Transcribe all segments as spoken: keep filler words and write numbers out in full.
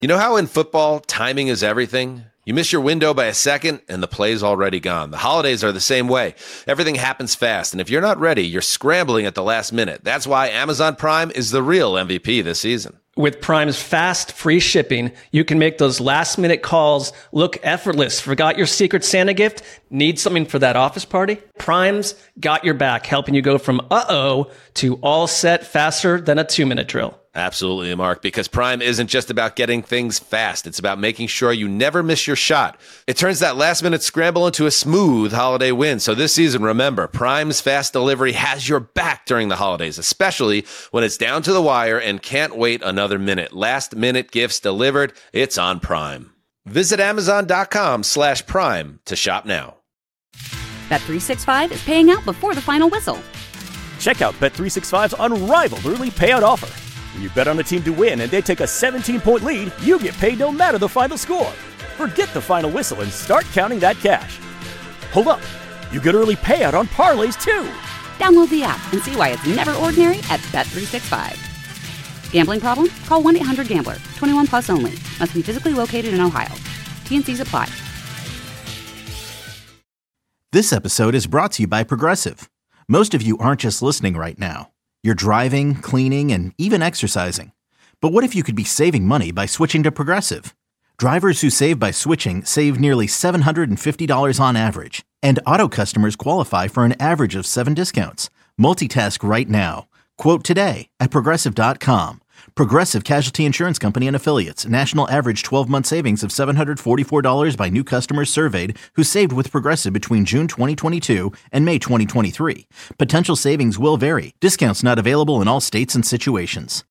You know how in football, timing is everything? You miss your window by a second, and the play's already gone. The holidays are the same way. Everything happens fast, and if you're not ready, you're scrambling at the last minute. That's why Amazon Prime is the real M V P this season. With Prime's fast, free shipping, you can make those last-minute calls look effortless. Forgot your Secret Santa gift? Need something for that office party? Prime's got your back, helping you go from uh-oh to all set faster than a two-minute drill. Absolutely, Mark, because Prime isn't just about getting things fast. It's about making sure you never miss your shot. It turns that last-minute scramble into a smooth holiday win. So this season, remember, Prime's fast delivery has your back during the holidays, especially when it's down to the wire and can't wait another minute. Last-minute gifts delivered. It's on Prime. Visit Amazon.com slash Prime to shop now. Bet three sixty-five is paying out before the final whistle. Check out Bet three sixty-five's unrivaled early payout offer. When you bet on a team to win and they take a seventeen-point lead, you get paid no matter the final score. Forget the final whistle and start counting that cash. Hold up. You get early payout on parlays, too. Download the app and see why it's never ordinary at Bet three sixty-five. Gambling problem? Call one eight hundred gambler. twenty-one plus only. Must be physically located in Ohio. T and C's apply. This episode is brought to you by Progressive. Most of you aren't just listening right now. You're driving, cleaning, and even exercising. But what if you could be saving money by switching to Progressive? Drivers who save by switching save nearly seven hundred fifty dollars on average. And auto customers qualify for an average of seven discounts. Multitask right now. Quote today at Progressive dot com. Progressive Casualty Insurance Company and Affiliates. National average twelve-month savings of seven hundred forty-four dollars by new customers surveyed who saved with Progressive between June twenty twenty-two and May twenty twenty-three. Potential savings will vary. Discounts not available in all states and situations.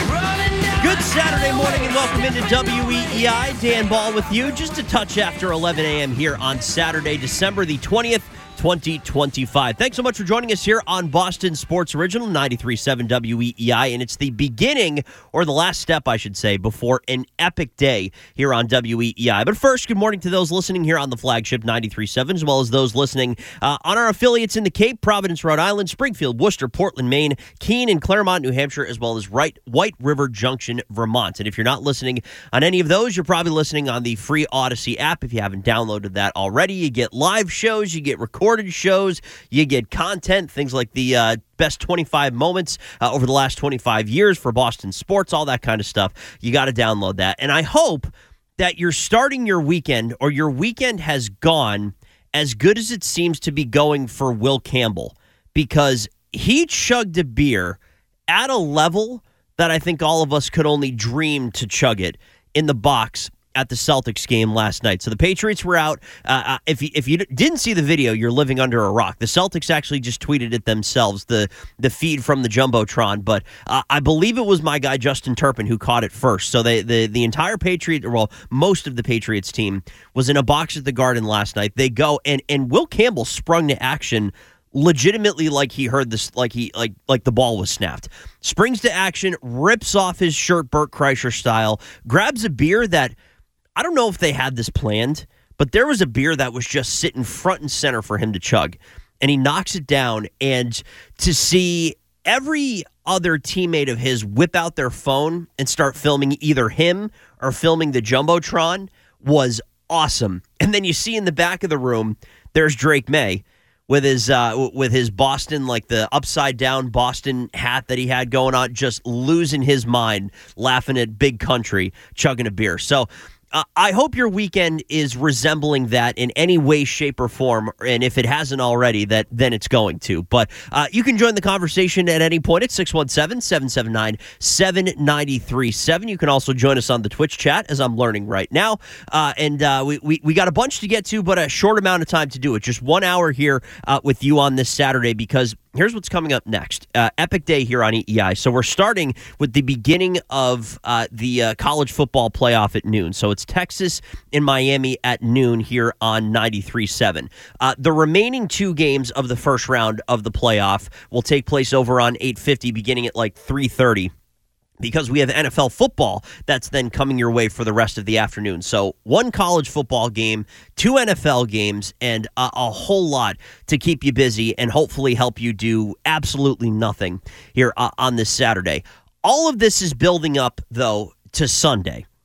Good Saturday morning and welcome into W E E I. Dan Ball with you just a touch after eleven a.m. here on Saturday, December the twentieth, twenty twenty-five. Thanks so much for joining us here on Boston Sports Original ninety-three point seven W E E I, and it's the beginning, or the last step, I should say, before an epic day here on W E E I. But first, good morning to those listening here on the flagship ninety-three point seven, as well as those listening uh, on our affiliates in the Cape, Providence, Rhode Island, Springfield, Worcester, Portland, Maine, Keene, and Claremont, New Hampshire, as well as right, White River Junction, Vermont. And if you're not listening on any of those, you're probably listening on the free Odyssey app. If you haven't downloaded that already, you get live shows, you get recorded shows, you get content, things like the uh, best twenty-five moments uh, over the last twenty-five years for Boston sports, all that kind of stuff. You got to download that. And I hope that you're starting your weekend, or your weekend has gone as good as it seems to be going for Will Campbell, because he chugged a beer at a level that I think all of us could only dream to chug it in the box at the Celtics game last night. So the Patriots were out. Uh, if you, if you didn't see the video, you're living under a rock. The Celtics actually just tweeted it themselves, the the feed from the Jumbotron. But uh, I believe it was my guy Justin Turpin who caught it first. So they, the the entire Patriot, well, most of the Patriots team was in a box at the Garden last night. They go and and Will Campbell sprung to action legitimately like he heard this, like he like like the ball was snapped. Springs to action, rips off his shirt, Bert Kreischer style, grabs a beer that, I don't know if they had this planned, but there was a beer that was just sitting front and center for him to chug. And he knocks it down. And to see every other teammate of his whip out their phone and start filming either him or filming the Jumbotron was awesome. And then you see in the back of the room, there's Drake May with his uh, with his Boston, like the upside down Boston hat that he had going on, just losing his mind, laughing at Big Country, chugging a beer. So Uh, I hope your weekend is resembling that in any way, shape, or form, and if it hasn't already, that then it's going to. But uh, you can join the conversation at any point at six one seven, seven seven nine, seven nine three seven. You can also join us on the Twitch chat, as I'm learning right now. Uh, and uh, we, we, we got a bunch to get to, but a short amount of time to do it. Just one hour here uh, with you on this Saturday, because here's what's coming up next. Uh, epic day here on E E I. So we're starting with the beginning of uh, the uh, college football playoff at noon. So it's Texas and Miami at noon here on ninety-three point seven. Uh, the remaining two games of the first round of the playoff will take place over on eight fifty, beginning at like three thirty. Because we have N F L football that's then coming your way for the rest of the afternoon. So one college football game, two N F L games, and a, a whole lot to keep you busy and hopefully help you do absolutely nothing here uh, on this Saturday. All of this is building up, though, to Sunday.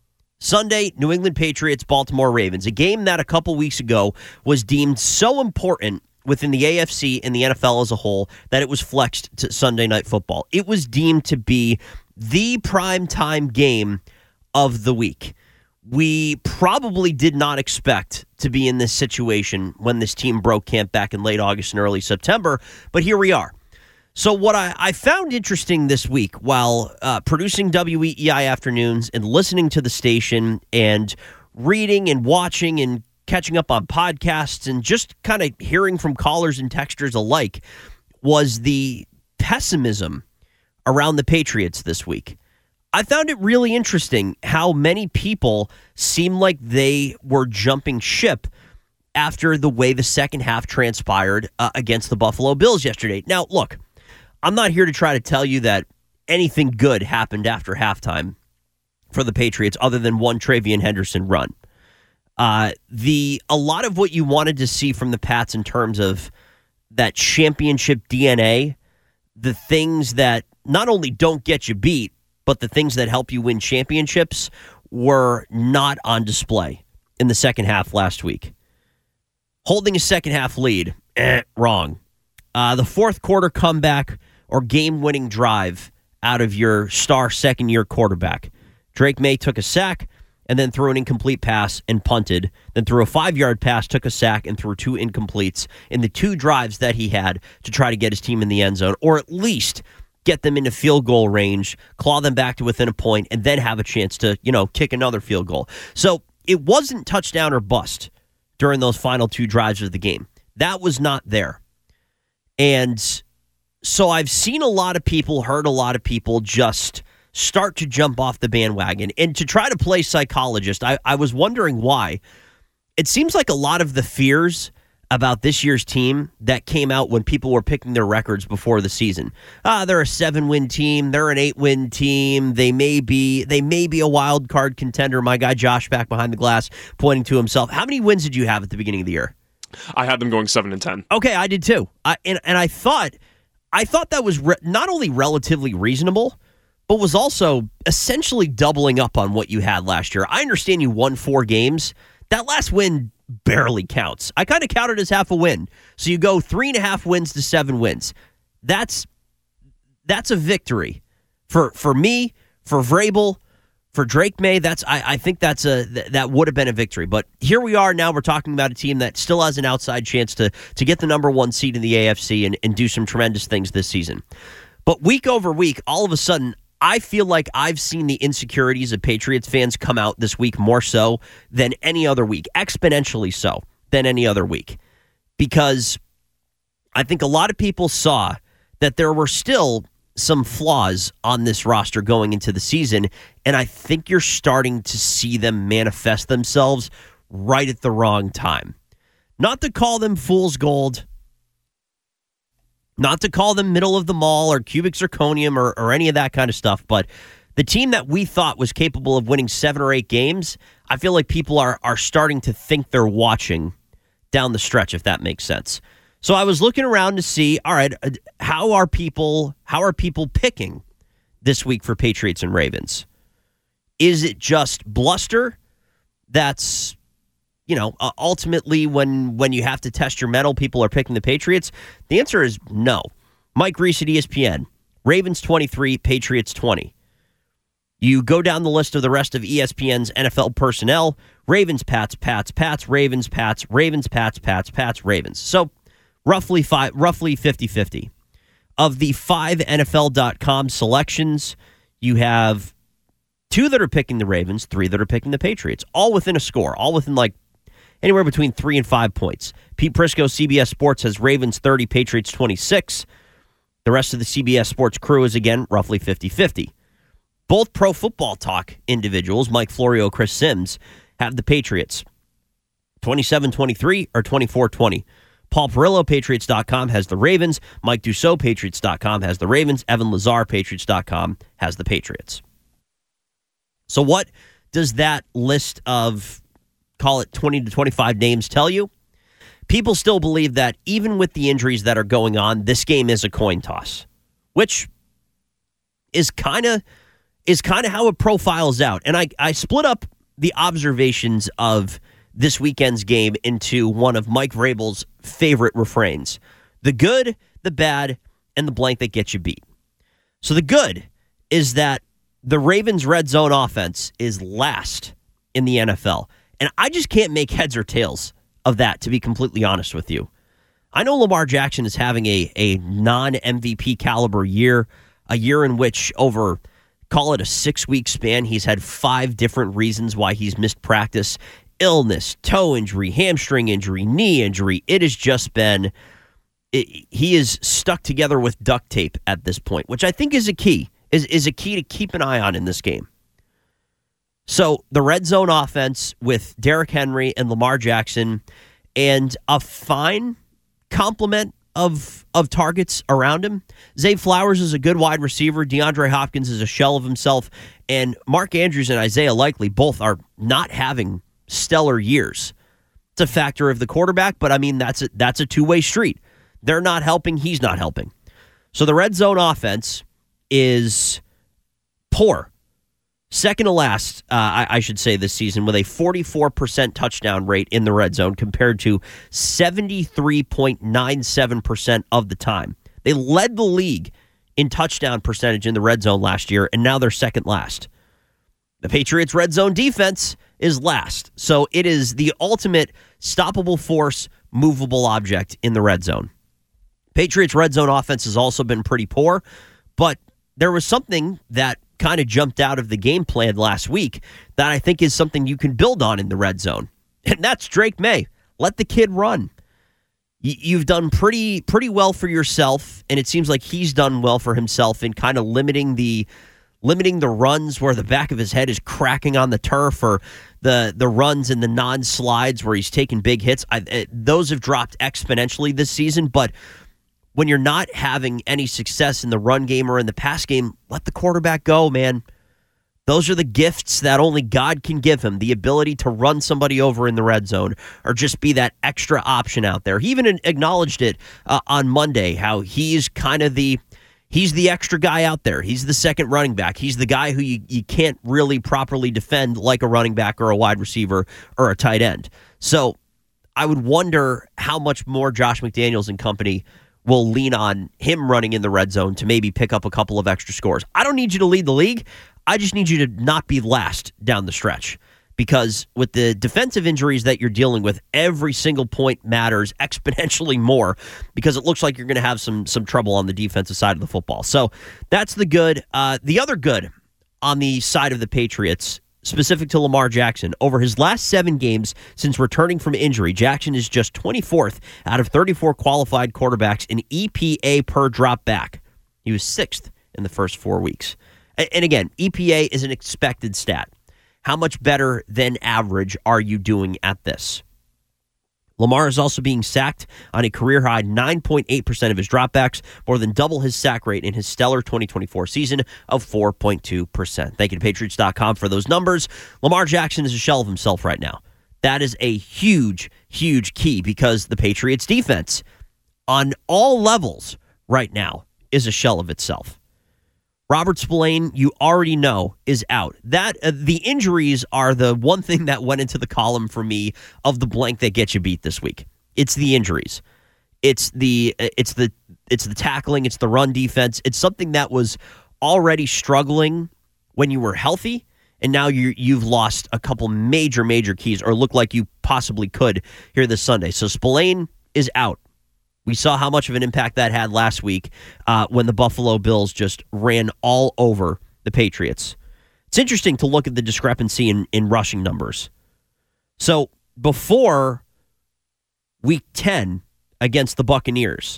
Sunday, New England Patriots, Baltimore Ravens, a game that a couple weeks ago was deemed so important within the A F C and the N F L as a whole that it was flexed to Sunday Night Football. It was deemed to be the primetime game of the week. We probably did not expect to be in this situation when this team broke camp back in late August and early September, but here we are. So what I, I found interesting this week while uh, producing W E E I Afternoons and listening to the station and reading and watching and catching up on podcasts and just kind of hearing from callers and texters alike was the pessimism around the Patriots this week. I found it really interesting how many people seemed like they were jumping ship after the way the second half transpired uh, against the Buffalo Bills yesterday. Now, look, I'm not here to try to tell you that anything good happened after halftime for the Patriots other than one Travion Henderson run. Uh, the a lot of what you wanted to see from the Pats in terms of that championship D N A, the things that not only don't get you beat, but the things that help you win championships were not on display in the second half last week. Holding a second half lead, eh, wrong. Uh, the fourth quarter comeback or game-winning drive out of your star second-year quarterback. Drake May took a sack and then threw an incomplete pass and punted, then threw a five-yard pass, took a sack, and threw two incompletes in the two drives that he had to try to get his team in the end zone, or at least get them into field goal range, claw them back to within a point, and then have a chance to, you know, kick another field goal. So it wasn't touchdown or bust during those final two drives of the game. That was not there. And so I've seen a lot of people, heard a lot of people just start to jump off the bandwagon. And to try to play psychologist, I, I was wondering why. It seems like a lot of the fears about this year's team that came out when people were picking their records before the season. Ah, they're a seven-win team. They're an eight-win team. They may be they may be a wild card contender. My guy Josh back behind the glass pointing to himself. How many wins did you have at the beginning of the year? I had them going seven and ten. Okay, I did too. I, and and I thought I thought that was re- not only relatively reasonable, but was also essentially doubling up on what you had last year. I understand you won four games. That last win barely counts. I kind of counted as half a win. So you go three and a half wins to seven wins. That's that's a victory for for me, for Vrabel, for Drake May. That's I, I think that's a that would have been a victory. But here we are now. We're talking about a team that still has an outside chance to to get the number one seed in the A F C and, and do some tremendous things this season. But week over week, all of a sudden, I feel like I've seen the insecurities of Patriots fans come out this week more so than any other week, exponentially so than any other week, because I think a lot of people saw that there were still some flaws on this roster going into the season, and I think you're starting to see them manifest themselves right at the wrong time. Not to call them fool's gold, not to call them middle of the mall or cubic zirconium or, or any of that kind of stuff, but the team that we thought was capable of winning seven or eight games, I feel like people are are starting to think they're watching down the stretch, if that makes sense. So I was looking around to see, all right, how are people how are people picking this week for Patriots and Ravens? Is it just bluster? That's, you know, uh, ultimately when when you have to test your mettle, people are picking the Patriots. The answer is no. Mike Reese at E S P N, Ravens twenty-three, Patriots twenty. You go down the list of the rest of E S P N's N F L personnel, Ravens, Pats, Pats, Pats, Ravens, Pats, Ravens, Pats, Pats, Pats, Ravens. So roughly five, roughly fifty-fifty. Of the five N F L dot com selections, you have two that are picking the Ravens, three that are picking the Patriots, all within a score, all within like anywhere between three and five points. Pete Prisco, C B S Sports, has Ravens thirty, Patriots twenty-six. The rest of the C B S Sports crew is, again, roughly fifty-fifty. Both Pro Football Talk individuals, Mike Florio, Chris Sims, have the Patriots twenty-seven twenty-three or twenty-four twenty. Paul Perillo, Patriots dot com, has the Ravens. Mike Dussault, Patriots dot com, has the Ravens. Evan Lazar, Patriots dot com, has the Patriots. So what does that list of, call it twenty to twenty-five names, tell you? People still believe that even with the injuries that are going on, this game is a coin toss, which is kind of is kind of how it profiles out. And I, I split up the observations of this weekend's game into one of Mike Vrabel's favorite refrains: the good, the bad, and the blank that gets you beat. So the good is that the Ravens' red zone offense is last in the N F L. And I just can't make heads or tails of that, to be completely honest with you. I know Lamar Jackson is having a, a non-M V P caliber year, a year in which over, call it a six-week span, he's had five different reasons why he's missed practice. Illness, toe injury, hamstring injury, knee injury. It has just been, it, he is stuck together with duct tape at this point, which I think is a key, is, is a key to keep an eye on in this game. So the red zone offense with Derrick Henry and Lamar Jackson and a fine complement of of targets around him. Zay Flowers is a good wide receiver. DeAndre Hopkins is a shell of himself. And Mark Andrews and Isaiah Likely both are not having stellar years. It's a factor of the quarterback, but I mean, that's a, that's a two-way street. They're not helping. He's not helping. So the red zone offense is poor. Second to last, uh, I, I should say, this season with a forty-four percent touchdown rate in the red zone compared to seventy-three point nine seven percent of the time. They led the league in touchdown percentage in the red zone last year, and now they're second last. The Patriots' red zone defense is last, so it is the ultimate stoppable force, movable object in the red zone. Patriots' red zone offense has also been pretty poor, but there was something that kind of jumped out of the game plan last week that I think is something you can build on in the red zone. And that's Drake May. Let the kid run. Y- you've done pretty pretty well for yourself, and it seems like he's done well for himself in kind of limiting the limiting the runs where the back of his head is cracking on the turf, or the the runs and the non-slides where he's taking big hits. I, it, those have dropped exponentially this season, but when you're not having any success in the run game or in the pass game, let the quarterback go, man. Those are the gifts that only God can give him, the ability to run somebody over in the red zone or just be that extra option out there. He even acknowledged it uh, on Monday, how he's kind of the he's the extra guy out there. He's the second running back. He's the guy who you, you can't really properly defend like a running back or a wide receiver or a tight end. So I would wonder how much more Josh McDaniels and company will lean on him running in the red zone to maybe pick up a couple of extra scores. I don't need you to lead the league. I just need you to not be last down the stretch, because with the defensive injuries that you're dealing with, every single point matters exponentially more, because it looks like you're going to have some some trouble on the defensive side of the football. So that's the good. Uh, the other good on the side of the Patriots, specific to Lamar Jackson, over his last seven games since returning from injury, Jackson is just twenty-fourth out of thirty-four qualified quarterbacks in E P A per drop back. He was sixth in the first four weeks. And again, E P A is an expected stat. How much better than average are you doing at this? Lamar is also being sacked on a career-high nine point eight percent of his dropbacks, more than double his sack rate in his stellar twenty twenty-four season of four point two percent. Thank you to Patriots dot com for those numbers. Lamar Jackson is a shell of himself right now. That is a huge, huge key, because the Patriots defense on all levels right now is a shell of itself. Robert Spillane, you already know, is out. That uh, the injuries are the one thing that went into the column for me of the blank that gets you beat this week. It's the injuries. It's the it's the it's the tackling. It's the run defense. It's something that was already struggling when you were healthy, and now you you've lost a couple major major keys, or look like you possibly could here this Sunday. So Spillane is out. We saw how much of an impact that had last week uh, when the Buffalo Bills just ran all over the Patriots. It's interesting to look at the discrepancy in, in rushing numbers. So before week ten against the Buccaneers,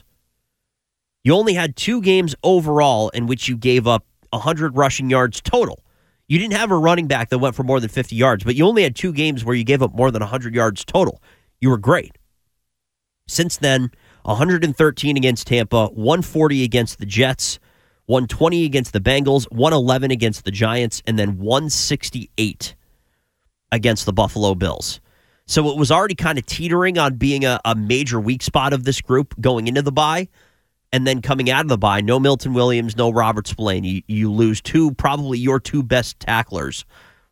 you only had two games overall in which you gave up one hundred rushing yards total. You didn't have a running back that went for more than fifty yards, but you only had two games where you gave up more than one hundred yards total. You were great. Since then, one hundred thirteen against Tampa, one forty against the Jets, one twenty against the Bengals, one eleven against the Giants, and then one sixty-eight against the Buffalo Bills. So it was already kind of teetering on being a, a major weak spot of this group going into the bye, and then coming out of the bye, no Milton Williams, no Robert Spillane. You, you lose two, probably your two best tacklers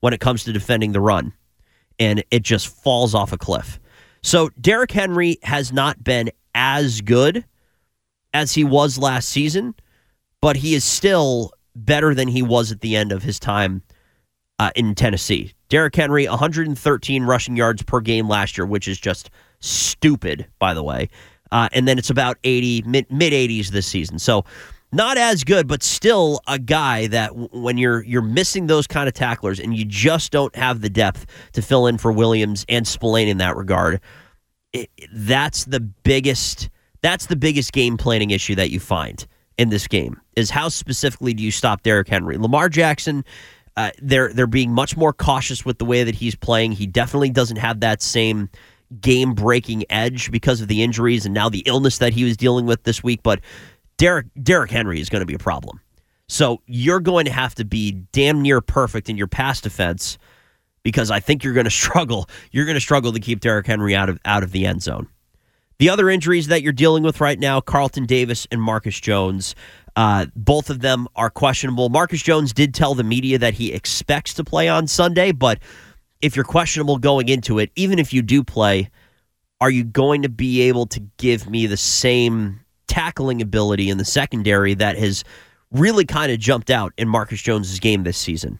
when it comes to defending the run, and it just falls off a cliff. So Derrick Henry has not been as good as he was last season, but he is still better than he was at the end of his time uh, in Tennessee. Derrick Henry, one hundred thirteen rushing yards per game last year, which is just stupid, by the way. Uh, and then it's about eighty, mid, mid-eighties this season. So not as good, but still a guy that w- when you're you're missing those kind of tacklers and you just don't have the depth to fill in for Williams and Spillane in that regard, it, that's the biggest that's the biggest game planning issue that you find in this game, is how specifically do you stop Derrick Henry? Lamar Jackson, uh, they're they're being much more cautious with the way that he's playing. He definitely doesn't have that same game-breaking edge because of the injuries and now the illness that he was dealing with this week, but Derrick Derrick Henry is going to be a problem. So you're going to have to be damn near perfect in your pass defense, because I think you're going to struggle. You're going to struggle to keep Derrick Henry out of out of the end zone. The other injuries that you're dealing with right now, Carlton Davis and Marcus Jones, uh, both of them are questionable. Marcus Jones did tell the media that he expects to play on Sunday, but if you're questionable going into it, even if you do play, are you going to be able to give me the same tackling ability in the secondary that has really kind of jumped out in Marcus Jones' game this season?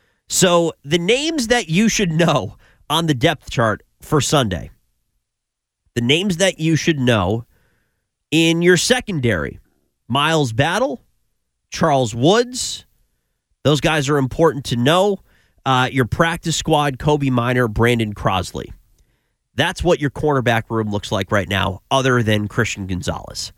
So the names that you should know on the depth chart for Sunday, the names that you should know in your secondary, Miles Battle, Charles Woods, those guys are important to know. Uh, your practice squad, Kobe Minor, Brandon Crosley. That's what your cornerback room looks like right now, other than Christian Gonzalez.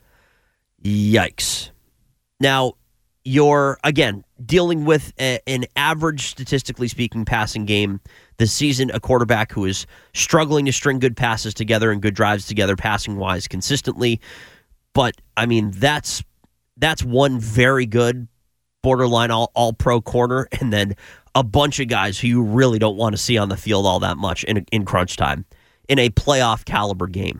Yikes. Now, you're, again, dealing with a, an average, statistically speaking, passing game this season, a quarterback who is struggling to string good passes together and good drives together passing-wise consistently. But, I mean, that's that's one very good borderline all, all-pro corner, and then a bunch of guys who you really don't want to see on the field all that much in, in crunch time, in a playoff caliber game.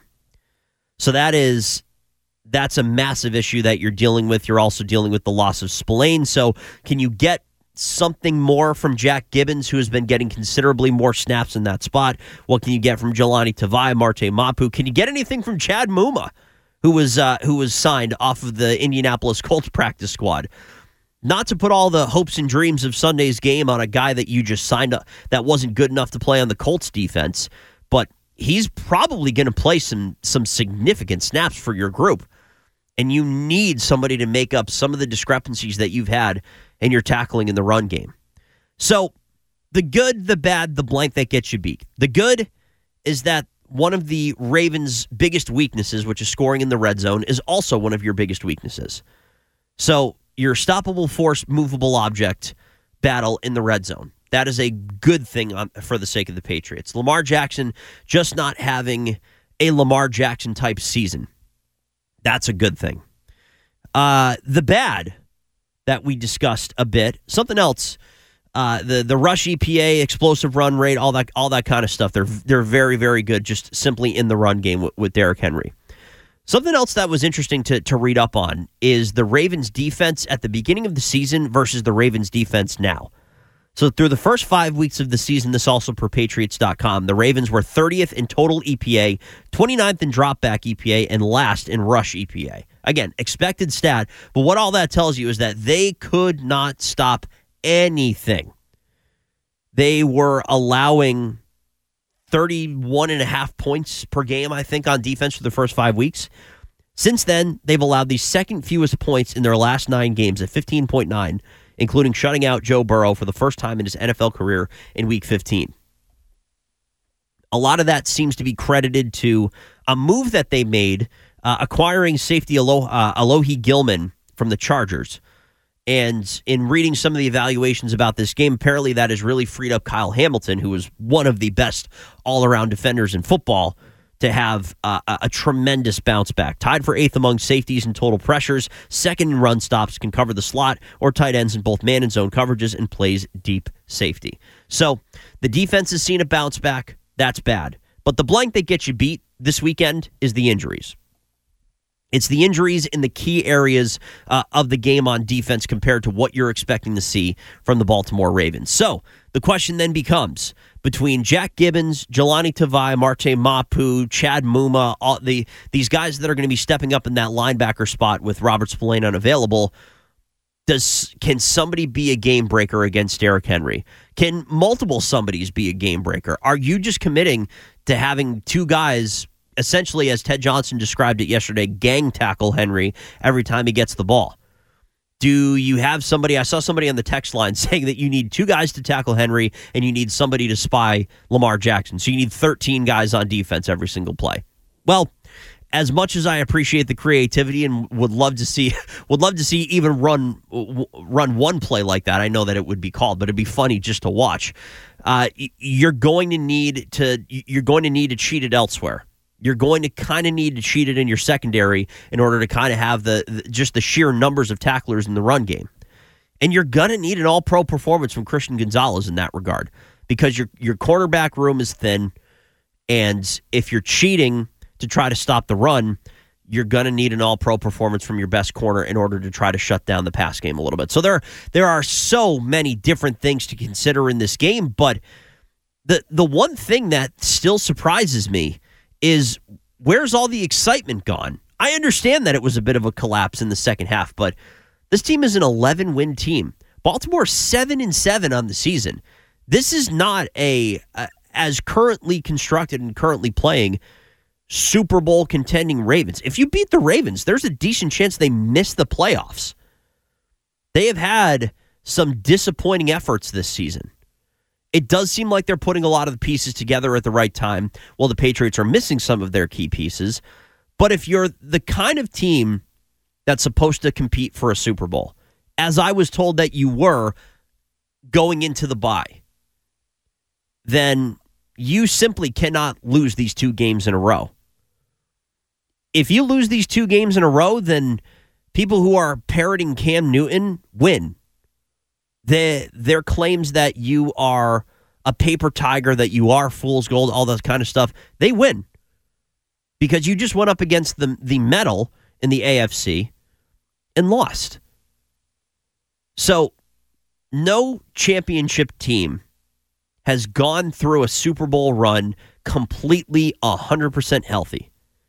So that is... That's a massive issue that you're dealing with. You're also dealing with the loss of Spillane. So can you get something more from Jack Gibbons, who has been getting considerably more snaps in that spot? What can you get from Jelani Tavai, Marte Mapu? Can you get anything from Chad Muma, who was uh, who was signed off of the Indianapolis Colts practice squad? Not to put all the hopes and dreams of Sunday's game on a guy that you just signed up that wasn't good enough to play on the Colts defense, but he's probably going to play some some significant snaps for your group. And you need somebody to make up some of the discrepancies that you've had in your tackling in the run game. So the good, the bad, the blank that gets you beat. The good is that one of the Ravens' biggest weaknesses, which is scoring in the red zone, is also one of your biggest weaknesses. So your stoppable force, movable object battle in the red zone. That is a good thing on, for the sake of the Patriots. Lamar Jackson just not having a Lamar Jackson type season. That's a good thing. Uh, the bad that we discussed a bit, something else, uh, the the rush E P A, explosive run rate, all that all that kind of stuff. They're they're very very good, just simply in the run game with, with Derrick Henry. Something else that was interesting to to read up on is the Ravens defense at the beginning of the season versus the Ravens defense now. So through the first five weeks of the season, this also per Patriots dot com, the Ravens were thirtieth in total E P A, twenty-ninth in dropback E P A, and last in rush E P A. Again, expected stat, but what all that tells you is that they could not stop anything. They were allowing thirty-one and a half points per game, I think, on defense for the first five weeks. Since then, they've allowed the second fewest points in their last nine games at fifteen point nine, including shutting out Joe Burrow for the first time in his N F L career in Week fifteen. A lot of that seems to be credited to a move that they made, uh, acquiring safety Alo- uh, Alohi Gilman from the Chargers. And in reading some of the evaluations about this game, apparently that has really freed up Kyle Hamilton, who was one of the best all-around defenders in football, to have uh, a, a tremendous bounce back. Tied for eighth among safeties in total pressures, second in run stops, can cover the slot or tight ends in both man and zone coverages, and plays deep safety. So the defense has seen a bounce back. That's bad. But the blank that gets you beat this weekend is the injuries. It's the injuries in the key areas uh, of the game on defense compared to what you're expecting to see from the Baltimore Ravens. So The question then becomes, between Jack Gibbons, Jelani Tavai, Marte Mapu, Chad Muma, all the these guys that are going to be stepping up in that linebacker spot with Robert Spillane unavailable, does can somebody be a game breaker against Derrick Henry? Can multiple somebodies be a game breaker? Are you just committing to having two guys, essentially, as Ted Johnson described it yesterday, gang tackle Henry every time he gets the ball? Do you have somebody, I saw somebody on the text line saying that you need two guys to tackle Henry and you need somebody to spy Lamar Jackson. So you need thirteen guys on defense every single play. Well, as much as I appreciate the creativity and would love to see would love to see even run run one play like that, I know that it would be called, but it'd be funny just to watch. Uh, you're going to need to you're going to need to cheat it elsewhere. You're going to kind of need to cheat it in your secondary in order to kind of have the, the just the sheer numbers of tacklers in the run game. And you're going to need an all-pro performance from Christian Gonzalez in that regard because your your cornerback room is thin, and if you're cheating to try to stop the run, you're going to need an all-pro performance from your best corner in order to try to shut down the pass game a little bit. So there, there are so many different things to consider in this game, but the the one thing that still surprises me is where's all the excitement gone? I understand that it was a bit of a collapse in the second half, but this team is an eleven-win team. Baltimore seven and seven on the season. This is not a, a as currently constructed and currently playing Super Bowl contending Ravens. If you beat the Ravens, there's a decent chance they miss the playoffs. They have had some disappointing efforts this season. It does seem like they're putting a lot of the pieces together at the right time, while the Patriots are missing some of their key pieces. But if you're the kind of team that's supposed to compete for a Super Bowl, as I was told that you were going into the bye, then you simply cannot lose these two games in a row. If you lose these two games in a row, then people who are parroting Cam Newton win. The, their claims that you are a paper tiger, that you are fool's gold, all that kind of stuff, they win. Because you just went up against the, the metal in the A F C and lost. So, no championship team has gone through a Super Bowl run completely one hundred percent healthy.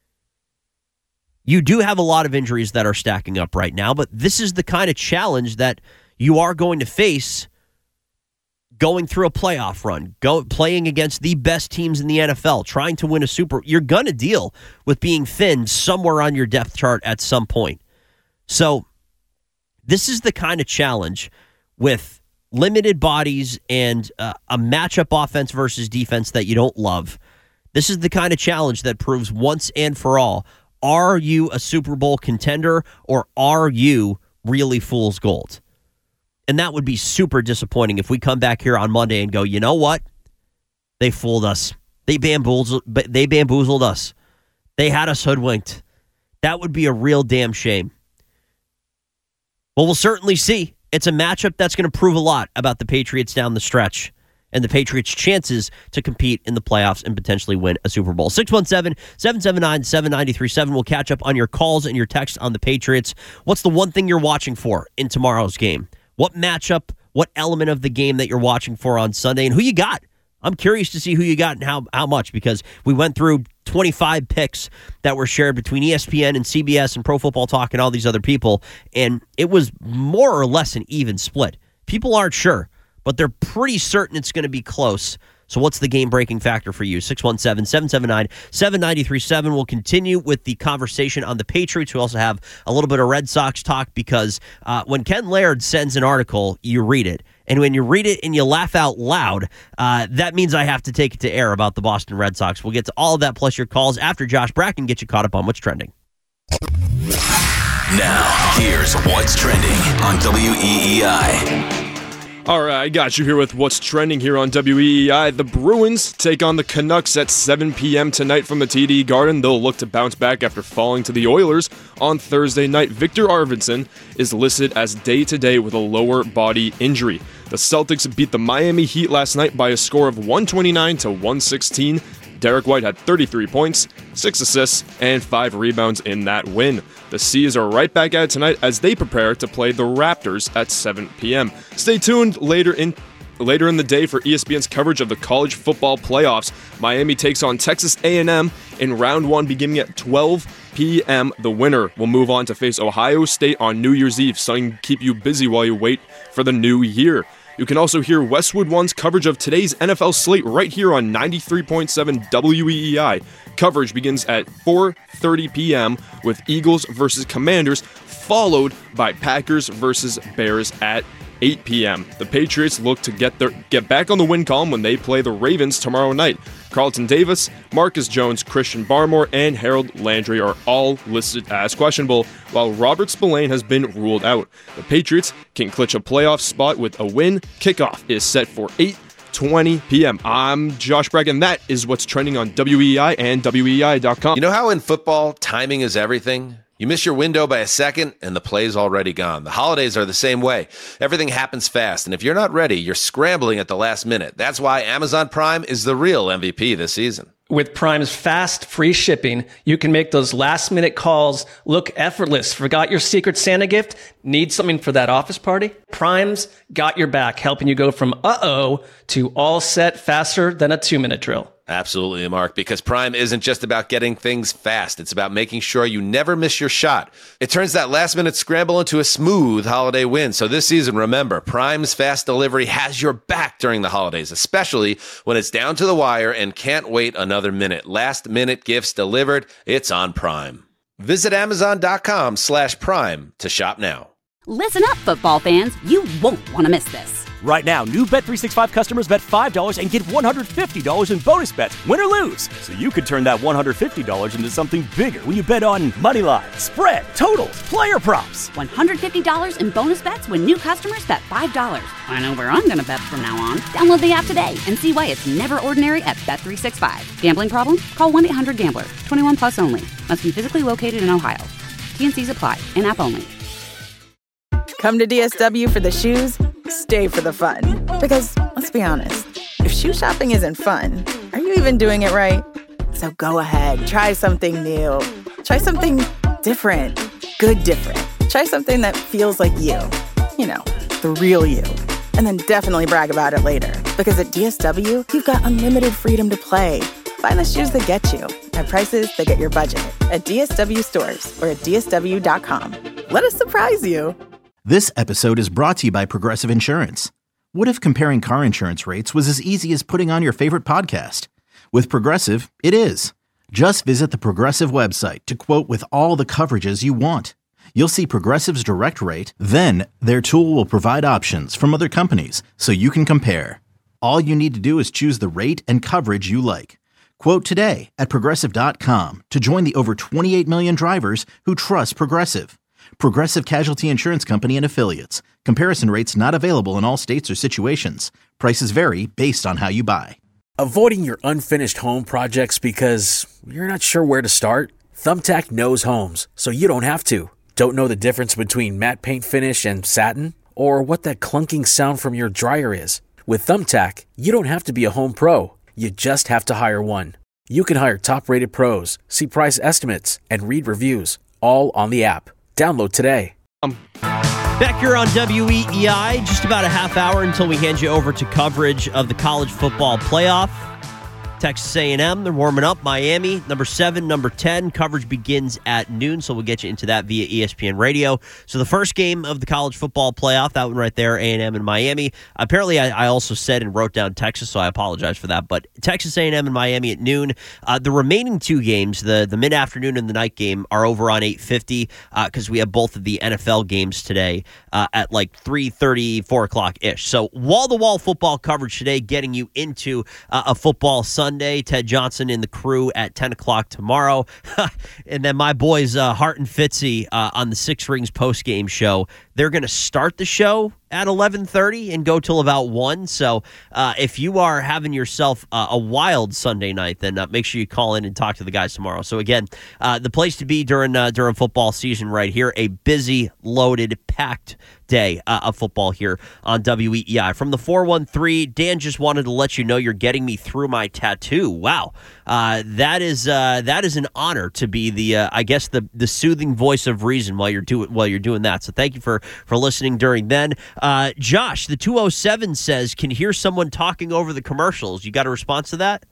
You do have a lot of injuries that are stacking up right now, but this is the kind of challenge that you are going to face going through a playoff run, go playing against the best teams in the N F L, trying to win a Super. You're going to deal with being thin somewhere on your depth chart at some point. So this is the kind of challenge with limited bodies and uh, a matchup offense versus defense that you don't love. This is the kind of challenge that proves once and for all, are you a Super Bowl contender or are you really fool's gold? And that would be super disappointing if we come back here on Monday and go, you know what? They fooled us. They bamboozled, they bamboozled us. They had us hoodwinked. That would be a real damn shame. Well, we'll certainly see. It's a matchup that's going to prove a lot about the Patriots down the stretch and the Patriots' chances to compete in the playoffs and potentially win a Super Bowl. six one seven, seven seven nine, seven nine three seven. We'll catch up on your calls and your texts on the Patriots. What's the one thing you're watching for in tomorrow's game? What matchup, what element of the game that you're watching for on Sunday, and who you got? I'm curious to see who you got and how, how much, because we went through twenty-five picks that were shared between E S P N and C B S and Pro Football Talk and all these other people, and it was more or less an even split. People aren't sure, but they're pretty certain it's going to be close. So what's the game-breaking factor for you? six one seven, seven seven nine, seven nine three seven. We'll continue with the conversation on the Patriots. We also have a little bit of Red Sox talk because uh, when Ken Laird sends an article, you read it. And when you read it and you laugh out loud, uh, that means I have to take it to air about the Boston Red Sox. We'll get to all of that plus your calls after Josh Bracken gets you caught up on what's trending. Now, here's what's trending on W E E I. All right, I got you here with what's trending here on W E E I. The Bruins take on the Canucks at seven p.m. tonight from the T D Garden. They'll look to bounce back after falling to the Oilers on Thursday night. Victor Arvidsson is listed as day-to-day with a lower body injury. The Celtics beat the Miami Heat last night by a score of one twenty-nine to one sixteen. Derek White had thirty-three points, six assists, and five rebounds in that win. The Seas are right back at it tonight as they prepare to play the Raptors at seven p.m. Stay tuned later in later in the day for E S P N's coverage of the college football playoffs. Miami takes on Texas A and M in round one beginning at twelve p.m. The winner will move on to face Ohio State on New Year's Eve, something to keep you busy while you wait for the new year. You can also hear Westwood One's coverage of today's N F L slate right here on ninety-three point seven W E E I. Coverage begins at four thirty p.m. with Eagles versus Commanders, followed by Packers versus Bears at eight p.m. The Patriots look to get their get back on the win column when they play the Ravens tomorrow night. Carlton Davis, Marcus Jones, Christian Barmore, and Harold Landry are all listed as questionable, while Robert Spillane has been ruled out. The Patriots can clinch a playoff spot with a win. Kickoff is set for eight twenty p.m. I'm Josh Bragg, and that is what's trending on W E E I and W E E I dot com. You know how in football, timing is everything? You miss your window by a second, and the play's already gone. The holidays are the same way. Everything happens fast, and if you're not ready, you're scrambling at the last minute. That's why Amazon Prime is the real M V P this season. With Prime's fast, free shipping, you can make those last-minute calls look effortless. Forgot your Secret Santa gift? Need something for that office party? Prime's got your back, helping you go from uh-oh to all set faster than a two-minute drill. Absolutely, Mark, because Prime isn't just about getting things fast. It's about making sure you never miss your shot. It turns that last-minute scramble into a smooth holiday win. So this season, remember, Prime's fast delivery has your back during the holidays, especially when it's down to the wire and can't wait another minute. Last-minute gifts delivered, it's on Prime. Visit Amazon.com slash Prime to shop now. Listen up, football fans. You won't want to miss this. Right now, new Bet three sixty-five customers bet five dollars and get one hundred fifty dollars in bonus bets, win or lose. So you could turn that one hundred fifty dollars into something bigger when you bet on money line, spread, totals, player props. one hundred fifty dollars in bonus bets when new customers bet five dollars. I know where I'm going to bet from now on. Download the app today and see why it's never ordinary at Bet three sixty-five. Gambling problem? Call one eight hundred gambler. twenty-one plus only. Must be physically located in Ohio. T N Cs apply. In-app only. Come to D S W for the shoes, stay for the fun. Because, let's be honest, if shoe shopping isn't fun, are you even doing it right? So go ahead, try something new. Try something different. Good different. Try something that feels like you. You know, the real you. And then definitely brag about it later. Because at D S W, you've got unlimited freedom to play. Find the shoes that get you at prices that get your budget at D S W stores or at D S W dot com. Let us surprise you. This episode is brought to you by Progressive Insurance. What if comparing car insurance rates was as easy as putting on your favorite podcast? With Progressive, it is. Just visit the Progressive website to quote with all the coverages you want. You'll see Progressive's direct rate, then their tool will provide options from other companies so you can compare. All you need to do is choose the rate and coverage you like. Quote today at Progressive dot com to join the over twenty-eight million drivers who trust Progressive. Progressive Casualty Insurance Company and Affiliates. Comparison rates not available in all states or situations. Prices vary based on how you buy. Avoiding your unfinished home projects because you're not sure where to start? Thumbtack knows homes, so you don't have to. Don't know the difference between matte paint finish and satin? Or what that clunking sound from your dryer is? With Thumbtack, you don't have to be a home pro. You just have to hire one. You can hire top-rated pros, see price estimates, and read reviews, all on the app. Download today. Um, back here on W E E I, just about a half hour until we hand you over to coverage of the college football playoff. Texas A and M, they're warming up. Miami, number seven, number ten. Coverage begins at noon, so we'll get you into that via E S P N Radio. So the first game of the college football playoff, that one right there, A and M and Miami. Apparently, I, I also said and wrote down Texas, so I apologize for that. But Texas A and M and Miami at noon. Uh, the remaining two games, the, the mid-afternoon and the night game, are over on eight fifty because uh, we have both of the N F L games today uh, at like three thirty, four o'clock-ish. So wall-to-wall football coverage today, getting you into uh, a football Sunday. Ted Johnson and the crew at ten o'clock tomorrow. And then my boys, uh, Hart and Fitzy, uh, on the Six Rings postgame show. They're going to start the show at eleven thirty and go till about one. So uh, if you are having yourself uh, a wild Sunday night, then uh, make sure you call in and talk to the guys tomorrow. So again, uh, the place to be during uh, during football season right here, a busy, loaded, packed day uh, of football here on W E E I. From the four one three, Dan just wanted to let you know you're getting me through my tattoo. Wow. Uh, that is uh, that is an honor to be the, uh, I guess, the the soothing voice of reason while you're, do- while you're doing that. So thank you for, for listening during then. Uh, Josh, the two oh seven says, can hear someone talking over the commercials. You got a response to that?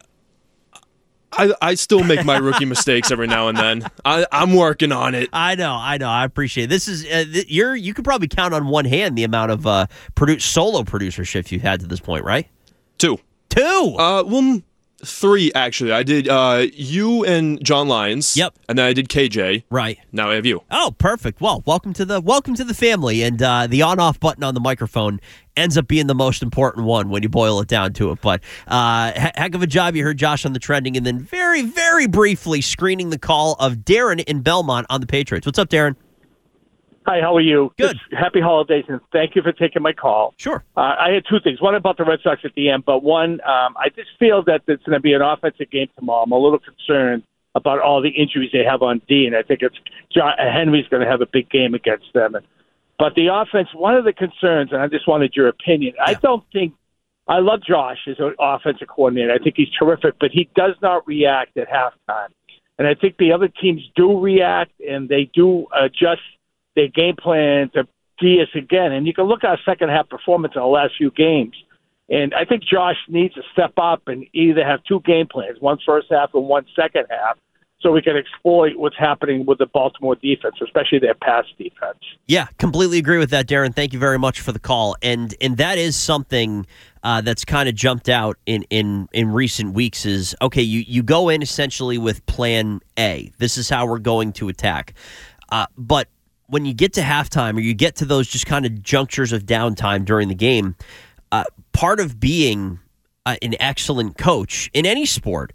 I, I still make my rookie mistakes every now and then. I, I'm working on it. I know, I know. I appreciate it. This is uh, th- you're you could probably count on one hand the amount of uh, produ- solo producership you've had to this point, right? Two. Two. Uh, well, three actually. I did uh, you and John Lyons. Yep. And then I did K J. Right. Now I have you. Oh, perfect. Well, welcome to the welcome to the family, and uh, the on-off button on the microphone ends up being the most important one when you boil it down to it. But uh, heck of a job. You heard Josh on the trending, and then very, very briefly screening the call of Darren in Belmont on the Patriots. What's up, Darren? Hi, how are you? Good. Just happy holidays, and thank you for taking my call. Sure. Uh, I had two things. One about the Red Sox at the end, but one, um, I just feel that it's going to be an offensive game tomorrow. I'm a little concerned about all the injuries they have on D, and I think it's John Henry's going to have a big game against them. But the offense, one of the concerns, and I just wanted your opinion, yeah. I don't think – I love Josh as an offensive coordinator. I think he's terrific, but he does not react at halftime. And I think the other teams do react, and they do adjust their game plan to be us again. And you can look at our second-half performance in the last few games. And I think Josh needs to step up and either have two game plans, one first half and one second half, so we can exploit what's happening with the Baltimore defense, especially their pass defense. Yeah, completely agree with that, Darren. Thank you very much for the call. And and that is something uh, that's kind of jumped out in, in, in recent weeks is, okay, you, you go in essentially with plan A. This is how we're going to attack. Uh, but when you get to halftime or you get to those just kind of junctures of downtime during the game, uh, part of being uh, an excellent coach in any sport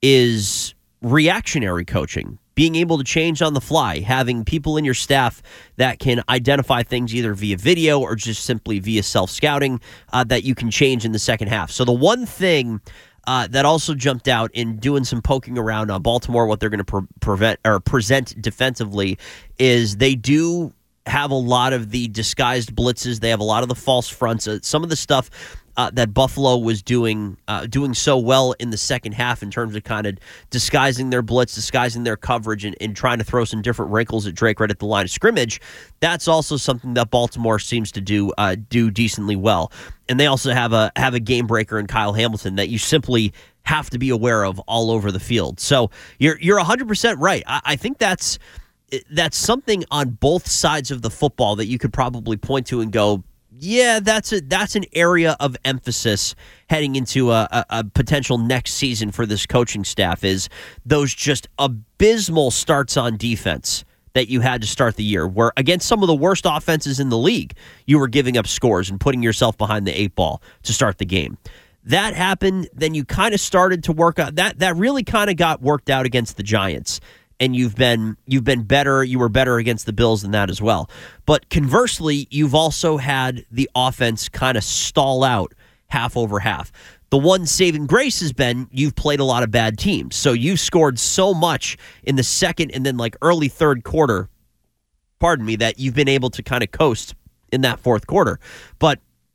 is reactionary coaching, being able to change on the fly, having people in your staff that can identify things either via video or just simply via self-scouting uh, that you can change in the second half. So the one thing uh, that also jumped out in doing some poking around on Baltimore, what they're going to pre- prevent or present defensively, is they do have a lot of the disguised blitzes. They have a lot of the false fronts. Uh, some of the stuff Uh, that Buffalo was doing uh, doing so well in the second half in terms of kind of disguising their blitz, disguising their coverage, and, and trying to throw some different wrinkles at Drake right at the line of scrimmage. That's also something that Baltimore seems to do uh, do decently well. And they also have a have a game breaker in Kyle Hamilton that you simply have to be aware of all over the field. So you're you're one hundred percent right. I, I think that's that's something on both sides of the football that you could probably point to and go, yeah, that's a that's an area of emphasis heading into a, a, a potential next season for this coaching staff is those just abysmal starts on defense that you had to start the year, where against some of the worst offenses in the league, you were giving up scores and putting yourself behind the eight ball to start the game. That happened, then you kind of started to work out. That that really kind of got worked out against the Giants. And you've been you've been better. You were better against the Bills than that as well. But conversely, you've also had the offense kind of stall out half over half. The one saving grace has been you've played a lot of bad teams. So you've scored so much in the second and then like early third quarter, pardon me, that you've been able to kind of coast in that fourth quarter. But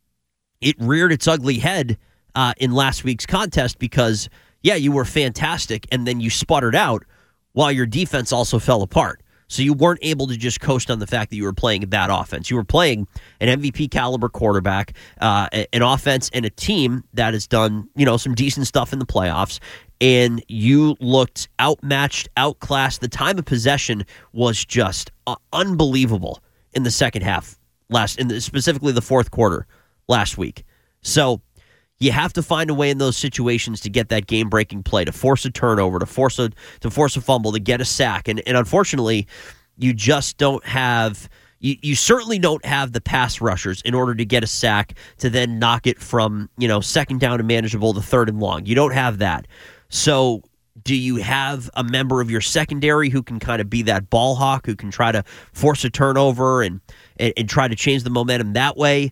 it reared its ugly head uh, in last week's contest because, yeah, you were fantastic and then you sputtered out while your defense also fell apart. So you weren't able to just coast on the fact that you were playing a bad offense. You were playing an M V P caliber quarterback, uh, an offense, and a team that has done, you know, some decent stuff in the playoffs. And you looked outmatched, outclassed. The time of possession was just uh, unbelievable in the second half, last, in the, specifically the fourth quarter last week. So you have to find a way in those situations to get that game-breaking play, to force a turnover, to force a to force a fumble, to get a sack. And, and unfortunately, you just don't have you, – you certainly don't have the pass rushers in order to get a sack to then knock it from, you know, second down and manageable to third and long. You don't have that. So do you have a member of your secondary who can kind of be that ball hawk, who can try to force a turnover and, and, and try to change the momentum that way?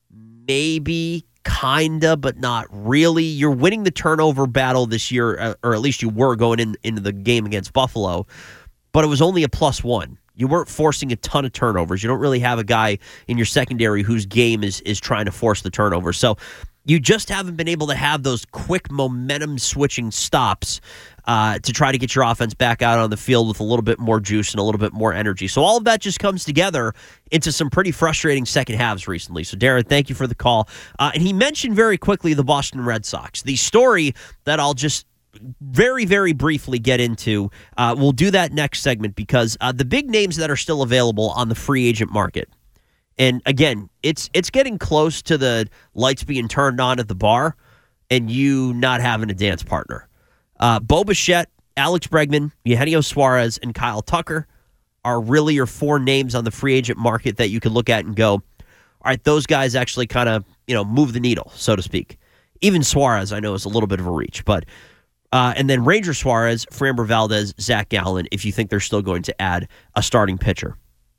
Maybe – Kinda, but not really. You're winning the turnover battle this year, or at least you were going in, into the game against Buffalo, but it was only a plus one. You weren't forcing a ton of turnovers. You don't really have a guy in your secondary whose game is is trying to force the turnover. So You just haven't been able to have those quick momentum switching stops uh, to try to get your offense back out on the field with a little bit more juice and a little bit more energy. So all of that just comes together into some pretty frustrating second halves recently. So, Darren, thank you for the call. Uh, and he mentioned very quickly the Boston Red Sox. The story that I'll just very, very briefly get into, uh, we'll do that next segment because uh, the big names that are still available on the free agent market. And again, it's it's getting close to the lights being turned on at the bar and you not having a dance partner. Uh, Bo Bichette, Alex Bregman, Eugenio Suarez, and Kyle Tucker are really your four names on the free agent market that you can look at and go, all right, those guys actually kind of, you know, move the needle, so to speak. Even Suarez, I know, is a little bit of a reach. But uh, and then Ranger Suarez, Framber Valdez, Zach Gallen, if you think they're still going to add a starting pitcher.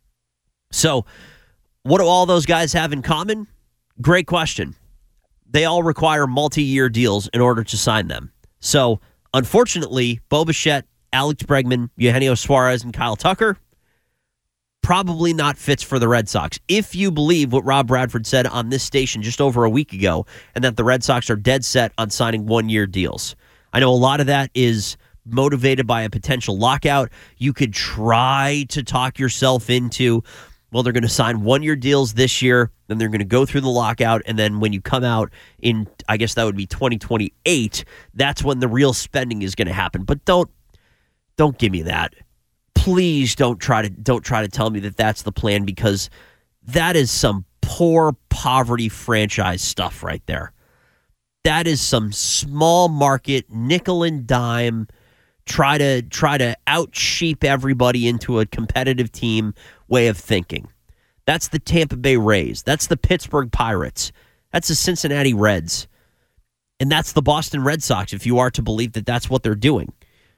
So what do all those guys have in common? Great question. They all require multi-year deals in order to sign them. So, unfortunately, Bo Bichette, Alex Bregman, Eugenio Suarez, and Kyle Tucker probably not fits for the Red Sox. If you believe what Rob Bradford said on this station just over a week ago, and that the Red Sox are dead set on signing one-year deals. I know a lot of that is motivated by a potential lockout. You could try to talk yourself into, well, they're going to sign one-year deals this year, then they're going to go through the lockout, and then when you come out in, I guess that would be twenty twenty-eight, that's when the real spending is going to happen. But don't don't give me that. Please don't try to don't try to tell me that that's the plan, because that is some poor poverty franchise stuff right there. That is some small market nickel and dime. Try to try to out-sheep everybody into a competitive team way of thinking. That's the Tampa Bay Rays. That's the Pittsburgh Pirates. That's the Cincinnati Reds. And that's the Boston Red Sox, if you are to believe that that's what they're doing.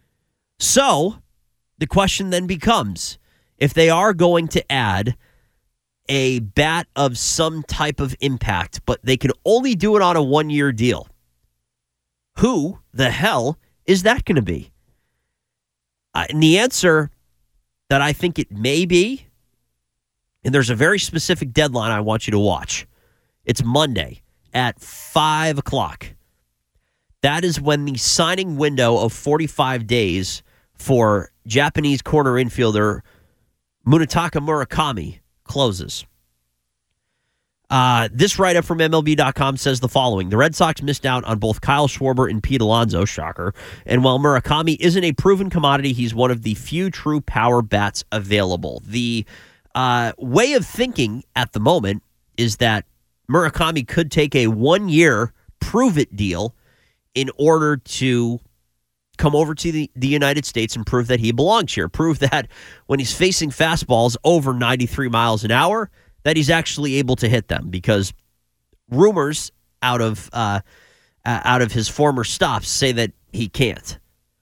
So, the question then becomes, if they are going to add a bat of some type of impact, but they can only do it on a one-year deal, who the hell is that going to be? Uh, and the answer that I think it may be, and there's a very specific deadline I want you to watch. It's Monday at five o'clock. That is when the signing window of forty-five days for Japanese corner infielder Munetaka Murakami closes. Uh, this write-up from M L B dot com says the following. The Red Sox missed out on both Kyle Schwarber and Pete Alonso, shocker. And while Murakami isn't a proven commodity, he's one of the few true power bats available. The uh, way of thinking at the moment is that Murakami could take a one-year prove-it deal in order to come over to the, the United States and prove that he belongs here. Prove that when he's facing fastballs over ninety-three miles an hour, that he's actually able to hit them, because rumors out of uh, uh, out of his former stops say that he can't.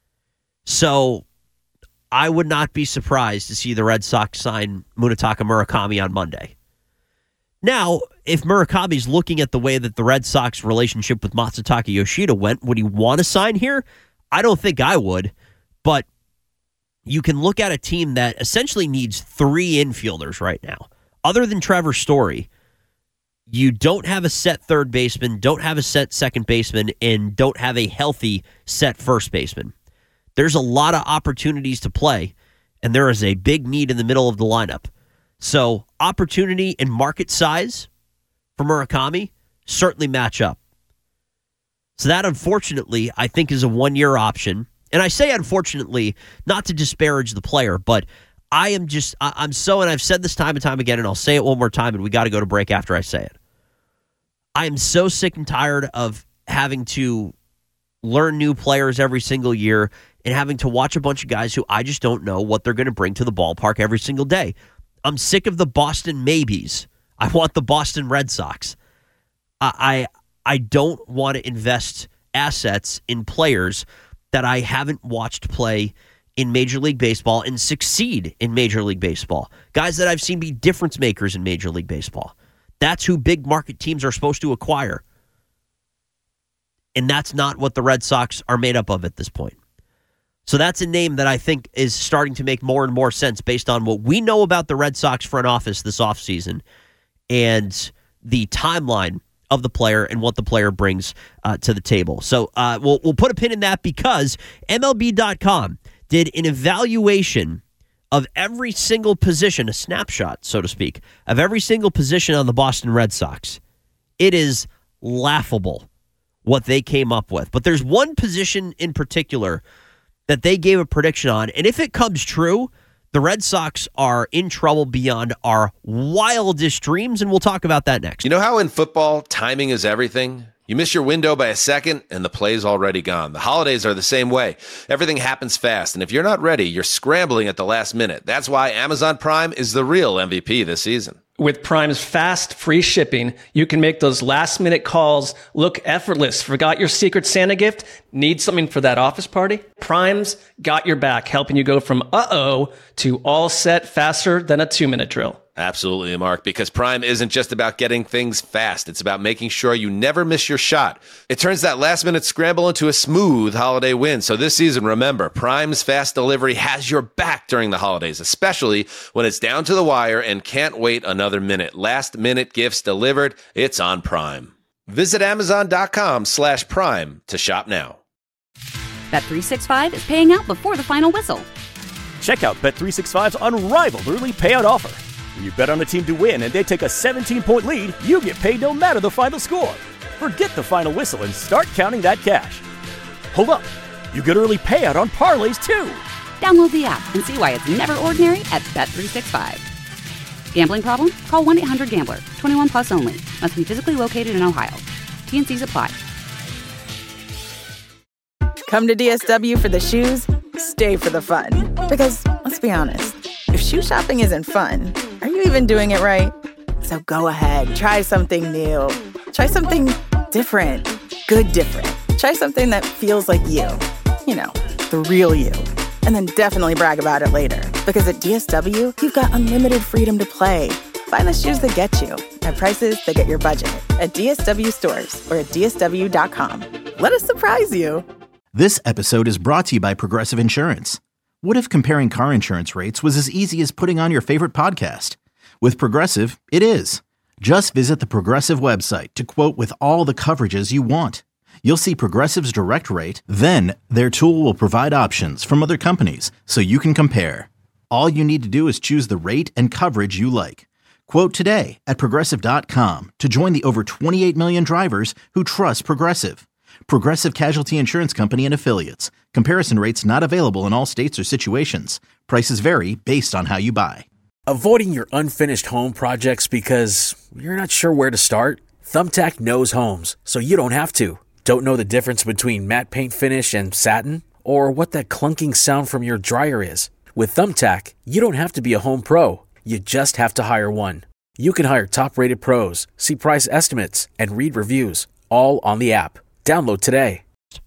So I would not be surprised to see the Red Sox sign Munetaka Murakami on Monday. Now, if Murakami's looking at the way that the Red Sox relationship with Matsutaka Yoshida went, would he want to sign here? I don't think I would, but you can look at a team that essentially needs three infielders right now. Other than Trevor Story, you don't have a set third baseman, don't have a set second baseman, and don't have a healthy set first baseman. There's a lot of opportunities to play, and there is a big need in the middle of the lineup. So opportunity and market size for Murakami certainly match up. So that, unfortunately, I think is a one-year option. And I say unfortunately not to disparage the player, but I am just, I'm so, and I've said this time and time again, and I'll say it one more time, and we got to go to break after I say it. I am so sick and tired of having to learn new players every single year and having to watch a bunch of guys who I just don't know what they're going to bring to the ballpark every single day. I'm sick of the Boston maybes. I want the Boston Red Sox. I I, I don't want to invest assets in players that I haven't watched play in Major League Baseball and succeed in Major League Baseball. Guys that I've seen be difference makers in Major League Baseball. That's who big market teams are supposed to acquire. And that's not what the Red Sox are made up of at this point. So that's a name that I think is starting to make more and more sense based on what we know about the Red Sox front office this offseason and the timeline of the player and what the player brings uh, to the table. So uh, we'll we'll put a pin in that because M L B dot com did an evaluation of every single position, a snapshot, so to speak, of every single position on the Boston Red Sox. It is laughable what they came up with. But there's one position in particular that they gave a prediction on, and if it comes true, the Red Sox are in trouble beyond our wildest dreams, and we'll talk about that next. You know how in football, timing is everything? You miss your window by a second, and the play's already gone. The holidays are the same way. Everything happens fast, and if you're not ready, you're scrambling at the last minute. That's why Amazon Prime is the real M V P this season. With Prime's fast, free shipping, you can make those last-minute calls look effortless. Forgot your Secret Santa gift? Need something for that office party? Prime's got your back, helping you go from uh-oh to all set faster than a two-minute drill. Absolutely, Mark, because Prime isn't just about getting things fast. It's about making sure you never miss your shot. It turns that last-minute scramble into a smooth holiday win. So this season, remember, Prime's fast delivery has your back during the holidays, especially when it's down to the wire and can't wait another minute. Last-minute gifts delivered, it's on Prime. Visit Amazon.com slash Prime to shop now. Bet three sixty-five is paying out before the final whistle. Check out Bet three sixty-five's unrivaled early payout offer. When you bet on a team to win and they take a seventeen-point lead, you get paid no matter the final score. Forget the final whistle and start counting that cash. Hold up. You get early payout on parlays, too. Download the app and see why it's never ordinary at Bet three sixty-five. Gambling problem? Call one eight hundred gambler. twenty-one plus only. Must be physically located in Ohio. T N Cs apply. Come to D S W for the shoes, stay for the fun. Because, let's be honest, if shoe shopping isn't fun, are you even doing it right? So go ahead, try something new. Try something different. Good different. Try something that feels like you. You know, the real you. And then definitely brag about it later. Because at D S W, you've got unlimited freedom to play. Find the shoes that get you at prices that get your budget at D S W stores or at D S W dot com. Let us surprise you. This episode is brought to you by Progressive Insurance. What if comparing car insurance rates was as easy as putting on your favorite podcast? With Progressive, it is. Just visit the Progressive website to quote with all the coverages you want. You'll see Progressive's direct rate, then their tool will provide options from other companies so you can compare. All you need to do is choose the rate and coverage you like. Quote today at Progressive dot com to join the over twenty-eight million drivers who trust Progressive. Progressive Casualty Insurance Company and Affiliates. Comparison rates not available in all states or situations. Prices vary based on how you buy. Avoiding your unfinished home projects because you're not sure where to start? Thumbtack knows homes, so you don't have to. Don't know the difference between matte paint finish and satin? Or what that clunking sound from your dryer is? With Thumbtack, you don't have to be a home pro. You just have to hire one. You can hire top-rated pros, see price estimates, and read reviews, all on the app. Download today.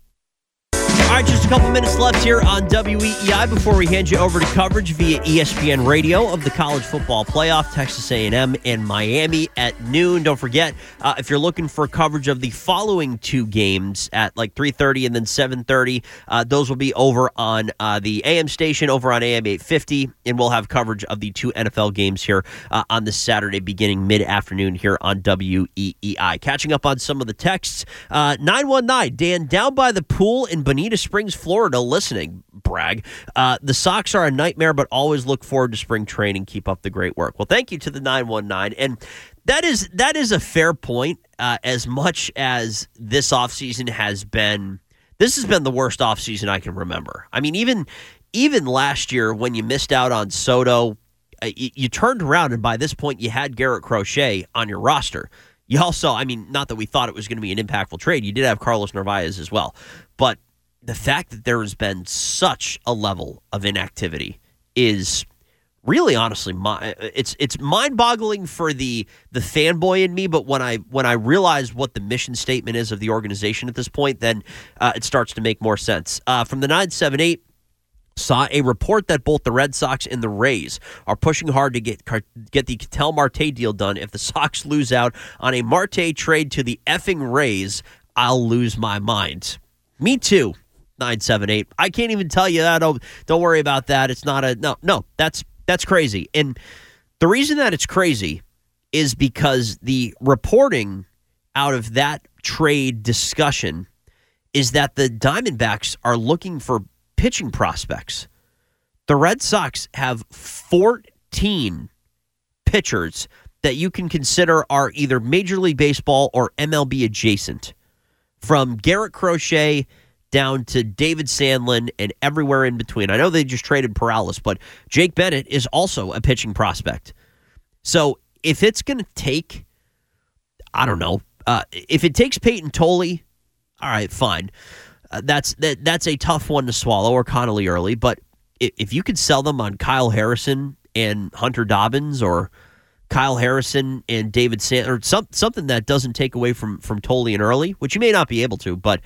All right, just a couple minutes left here on W E E I before we hand you over to coverage via E S P N Radio of the College Football Playoff, Texas A and M and Miami at noon. Don't forget, uh, if you're looking for coverage of the following two games at like three thirty and then seven thirty, uh, those will be over on uh, the A M station, over on A M eight fifty, and we'll have coverage of the two N F L games here uh, on this Saturday beginning mid-afternoon here on W E E I. Catching up on some of the texts, uh, nine one nine, Dan, down by the pool in Bonita Springs, Florida, listening, brag. Uh, the Sox are a nightmare, but always look forward to spring training. Keep up the great work. Well, thank you to the nine one nine. And that is that is a fair point, uh, as much as this offseason has been, this has been the worst offseason I can remember. I mean, even, even last year when you missed out on Soto, uh, you, you turned around, and by this point you had Garrett Crochet on your roster. You also, I mean, not that we thought it was going to be an impactful trade. You did have Carlos Narvaez as well. But the fact that there has been such a level of inactivity is really, honestly, my, it's it's mind-boggling for the the fanboy in me. But when I when I realize what the mission statement is of the organization at this point, then uh, it starts to make more sense. Uh, from the nine seven eight, saw a report that both the Red Sox and the Rays are pushing hard to get get the Ketel Marte deal done. If the Sox lose out on a Marte trade to the effing Rays, I'll lose my mind. Me too. nine seven eight. I can't even tell you that. Don't, don't worry about that. It's not a no, no, that's that's crazy. And the reason that it's crazy is because the reporting out of that trade discussion is that the Diamondbacks are looking for pitching prospects. The Red Sox have fourteen pitchers that you can consider are either Major League Baseball or M L B adjacent, from Garrett Crochet down to David Sandlin and everywhere in between. I know they just traded Perales, but Jake Bennett is also a pitching prospect. So if it's going to take, I don't know, uh, if it takes Peyton Tolley, all right, fine. Uh, that's that, that's a tough one to swallow, or Connolly early, but if, if you could sell them on Kyle Harrison and Hunter Dobbins, or Kyle Harrison and David Sandler, or some, something that doesn't take away from, from Tolley and early, which you may not be able to, but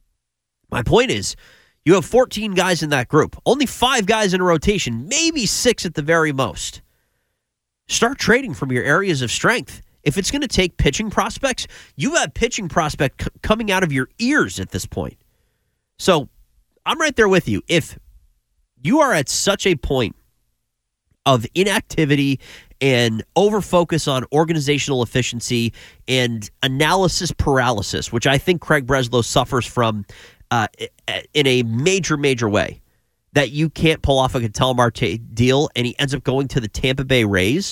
my point is, you have fourteen guys in that group. Only five guys in a rotation, maybe six at the very most. Start trading from your areas of strength. If it's going to take pitching prospects, you have pitching prospect c- coming out of your ears at this point. So I'm right there with you. If you are at such a point of inactivity and over-focus on organizational efficiency and analysis paralysis, which I think Craig Breslow suffers from Uh, in a major, major way, that you can't pull off a Ketel Marte deal and he ends up going to the Tampa Bay Rays.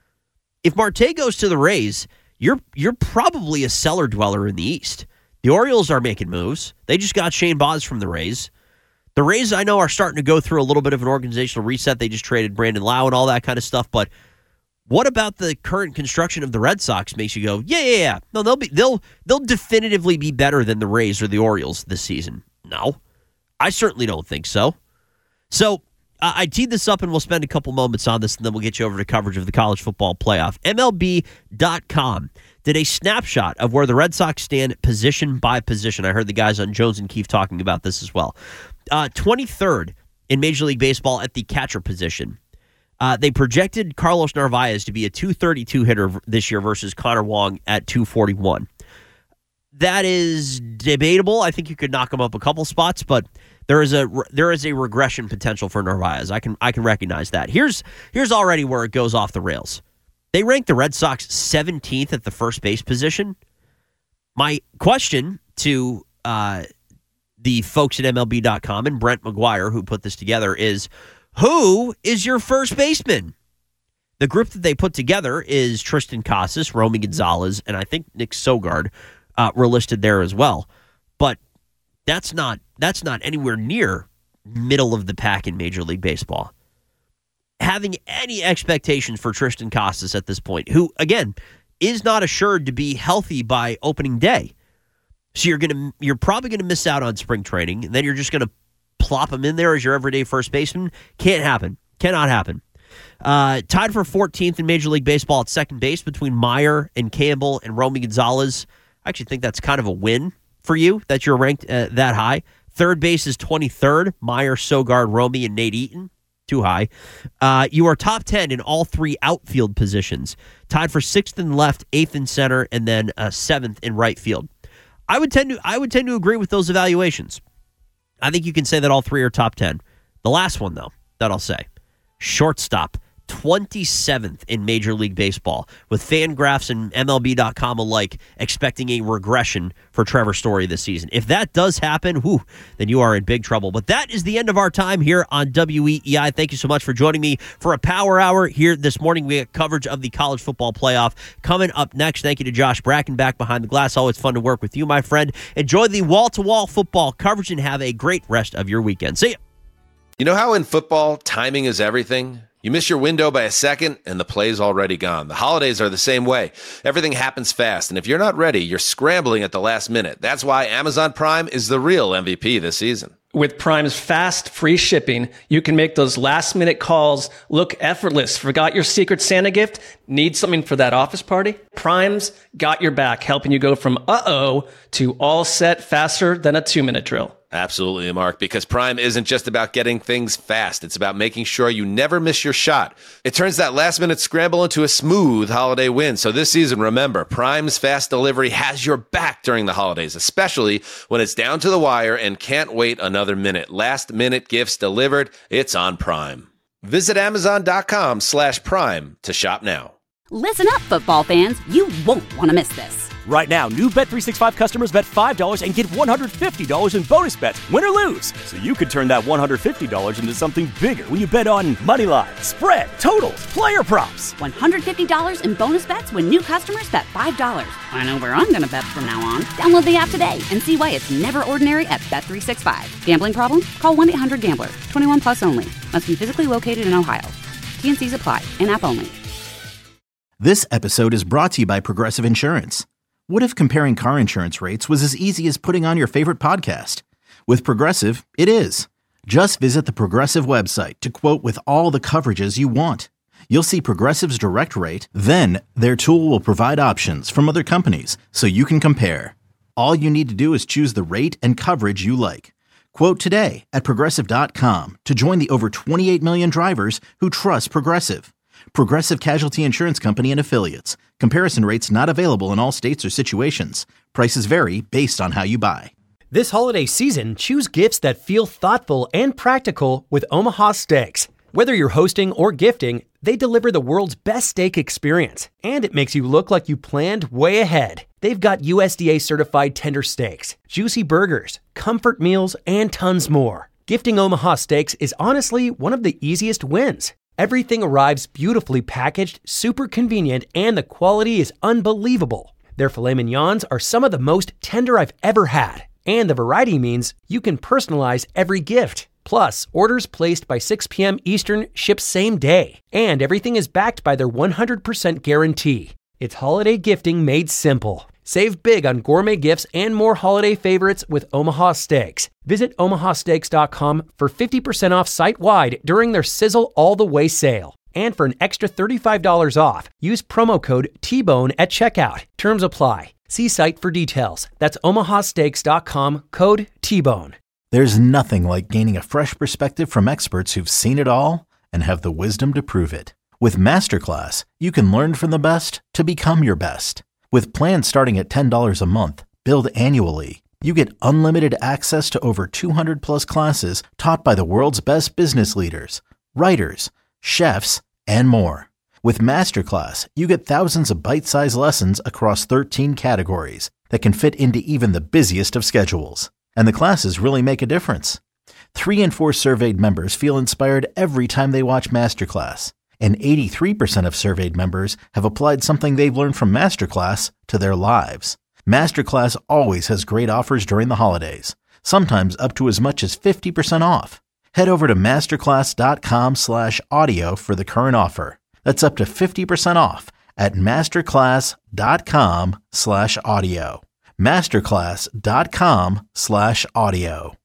If Marte goes to the Rays, you're you're probably a cellar dweller in the East. The Orioles are making moves. They just got Shane Baz from the Rays. The Rays, I know, are starting to go through a little bit of an organizational reset. They just traded Brandon Lau and all that kind of stuff. But what about the current construction of the Red Sox makes you go, yeah, yeah, yeah. No, they'll be they'll they'll definitively be better than the Rays or the Orioles this season. No, I certainly don't think so. So uh, I teed this up, and we'll spend a couple moments on this, and then we'll get you over to coverage of the college football playoff. M L B dot com did a snapshot of where the Red Sox stand position by position. I heard the guys on Jones and Keefe talking about this as well. Uh, twenty-third in Major League Baseball at the catcher position. Uh, they projected Carlos Narvaez to be a two thirty-two hitter this year versus Connor Wong at two forty-one. That is debatable. I think you could knock him up a couple spots, but there is a there is a regression potential for Narvaez. I can I can recognize that. Here's here's already where it goes off the rails. They ranked the Red Sox seventeenth at the first base position. My question to uh, the folks at M L B dot com and Brent McGuire, who put this together, is, who is your first baseman? The group that they put together is Tristan Casas, Romy Gonzalez, and I think Nick Sogard uh, were listed there as well. But that's not that's not anywhere near middle of the pack in Major League Baseball. Having any expectations for Tristan Casas at this point, who, again, is not assured to be healthy by opening day. So you're gonna you're probably gonna miss out on spring training, and then you're just gonna plop him in there as your everyday first baseman. Can't happen. Cannot happen. Uh, tied for fourteenth in Major League Baseball at second base between Meyer and Campbell and Romy Gonzalez. I actually think that's kind of a win for you that you're ranked uh, that high. Third base is twenty-third. Meyer, Sogard, Romy, and Nate Eaton. Too high. Uh, you are top ten in all three outfield positions. Tied for sixth in left, eighth in center, and then uh, seventh in right field. I would tend to I would tend to agree with those evaluations. I think you can say that all three are top ten. The last one, though, that I'll say, shortstop, twenty-seventh in Major League Baseball, with Fangraphs and M L B dot com alike expecting a regression for Trevor Story this season. If that does happen, whew, then you are in big trouble. But that is the end of our time here on W E E I. Thank you so much for joining me for a power hour here this morning. We got coverage of the college football playoff coming up next. Thank you to Josh Bracken back behind the glass. Always fun to work with you, my friend. Enjoy the wall-to-wall football coverage and have a great rest of your weekend. See ya. You know how in football, timing is everything? You miss your window by a second, and the play's already gone. The holidays are the same way. Everything happens fast, and if you're not ready, you're scrambling at the last minute. That's why Amazon Prime is the real M V P this season. With Prime's fast, free shipping, you can make those last-minute calls look effortless. Forgot your Secret Santa gift? Need something for that office party? Prime's got your back, helping you go from uh-oh to all set faster than a two-minute drill. Absolutely, Mark, because Prime isn't just about getting things fast. It's about making sure you never miss your shot. It turns that last-minute scramble into a smooth holiday win. So this season, remember, Prime's fast delivery has your back during the holidays, especially when it's down to the wire and can't wait another minute. Last-minute gifts delivered. It's on Prime. Visit Amazon.com slash Prime to shop now. Listen up, football fans. You won't want to miss this. Right now, new Bet three sixty-five customers bet five dollars and get one hundred fifty dollars in bonus bets, win or lose. So you could turn that one hundred fifty dollars into something bigger when you bet on money line, spread, totals, player props. one hundred fifty dollars in bonus bets when new customers bet five dollars. I know where I'm going to bet from now on. Download the app today and see why it's never ordinary at Bet three sixty-five. Gambling problem? Call one eight hundred gambler. twenty-one plus only. Must be physically located in Ohio. T N Cs apply. In-app only. This episode is brought to you by Progressive Insurance. What if comparing car insurance rates was as easy as putting on your favorite podcast? With Progressive, it is. Just visit the Progressive website to quote with all the coverages you want. You'll see Progressive's direct rate, then their tool will provide options from other companies so you can compare. All you need to do is choose the rate and coverage you like. Quote today at Progressive dot com to join the over twenty-eight million drivers who trust Progressive. Progressive Casualty Insurance Company and Affiliates. Comparison rates not available in all states or situations. Prices vary based on how you buy. This holiday season, choose gifts that feel thoughtful and practical with Omaha Steaks. Whether you're hosting or gifting, they deliver the world's best steak experience, and it makes you look like you planned way ahead. They've got U S D A certified tender steaks, juicy burgers, comfort meals, and tons more. Gifting Omaha Steaks is honestly one of the easiest wins. Everything arrives beautifully packaged, super convenient, and the quality is unbelievable. Their filet mignons are some of the most tender I've ever had, and the variety means you can personalize every gift. Plus, orders placed by six p.m. Eastern ship same day, and everything is backed by their one hundred percent guarantee. It's holiday gifting made simple. Save big on gourmet gifts and more holiday favorites with Omaha Steaks. Visit omaha steaks dot com for fifty percent off site-wide during their Sizzle All the Way sale. And for an extra thirty-five dollars off, use promo code T Bone at checkout. Terms apply. See site for details. That's omaha steaks dot com, code T Bone. There's nothing like gaining a fresh perspective from experts who've seen it all and have the wisdom to prove it. With Masterclass, you can learn from the best to become your best. With plans starting at ten dollars a month, billed annually, you get unlimited access to over two hundred plus classes taught by the world's best business leaders, writers, chefs, and more. With Masterclass, you get thousands of bite-sized lessons across thirteen categories that can fit into even the busiest of schedules. And the classes really make a difference. Three in four surveyed members feel inspired every time they watch Masterclass. And eighty-three percent of surveyed members have applied something they've learned from Masterclass to their lives. Masterclass always has great offers during the holidays, sometimes up to as much as fifty percent off. Head over to masterclass dot com slash audio for the current offer. That's up to fifty percent off at masterclass dot com slash audio. masterclass dot com slash audio.